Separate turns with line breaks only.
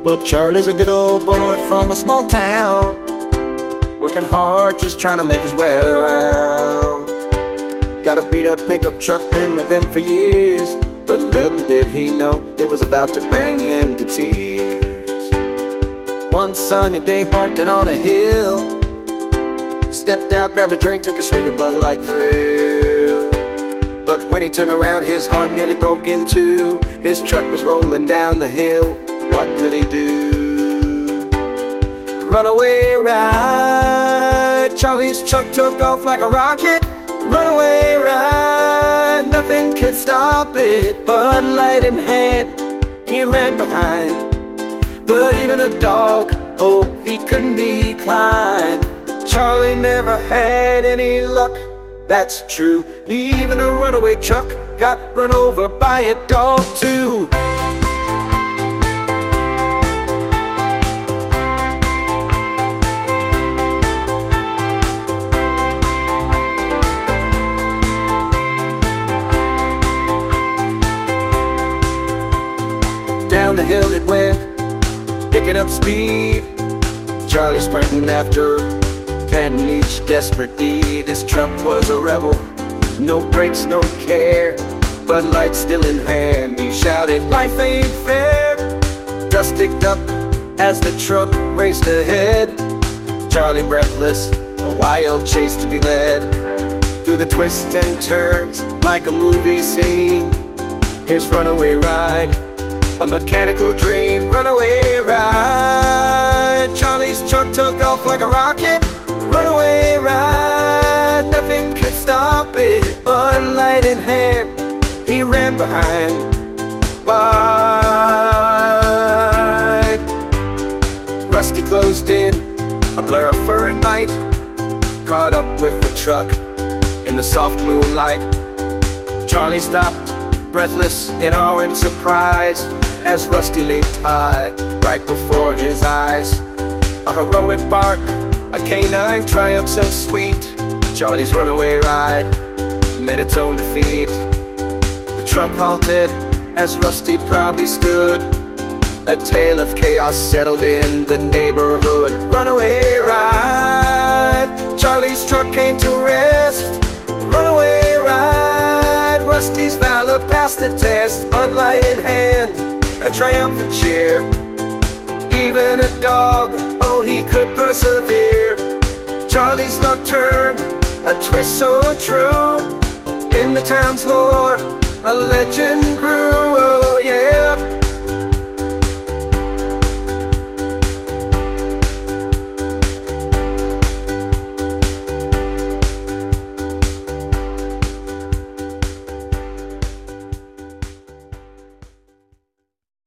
Well, Charlie's a good old boy from a small town, working hard, just trying to make his way around. Got a beat-up pickup truck, been with him for years, but little did he know it was about to bring him to tears. One sunny day, parked it on a hill, stepped out, grabbed a drink, took a swig of Bud Light Thrill. But when he turned around, his heart nearly broke in two. His truck was rolling down the hill. What did he do? Runaway ride. Charlie's truck took off like a rocket. Runaway ride, nothing could stop it. Bud Light in hand, he ran behind. But even a dog, oh, he couldn't decline. Charlie never had any luck, that's true. Even a runaway truck got run over by a dog too. Down the hill it went, picking up speed. Charlie sprinting after, planning each desperate deed. His truck was a rebel, no brakes, no care. Bud Light still in hand, he shouted, "Life ain't fair." Dust kicked up as the truck raced ahead. Charlie breathless, a wild chase to be led. Through the twists and turns, like a movie scene. His runaway ride, a mechanical dream. Runaway ride. Charlie's truck took off like a rocket. Runaway ride, nothing could stop it. Bud Light in hand, he ran behind. Wide. Rusty closed in, a blur of fur and night, caught up with the truck in the soft moonlight. Charlie stopped, breathless in awe and surprise, as Rusty leaped high right before his eyes. A heroic bark, a canine triumph so sweet. Charlie's runaway ride met its own defeat. The truck halted as Rusty proudly stood. A tale of chaos settled in the neighborhood. Runaway ride. Charlie's truck came to rest. Runaway ride. Rusty's valor passed the test. Bud Light in hand, a triumphant cheer. Even a dog, oh, he could persevere. Charlie's luck turned, a twist so true. In the town's lore, a legend grew, oh yeah.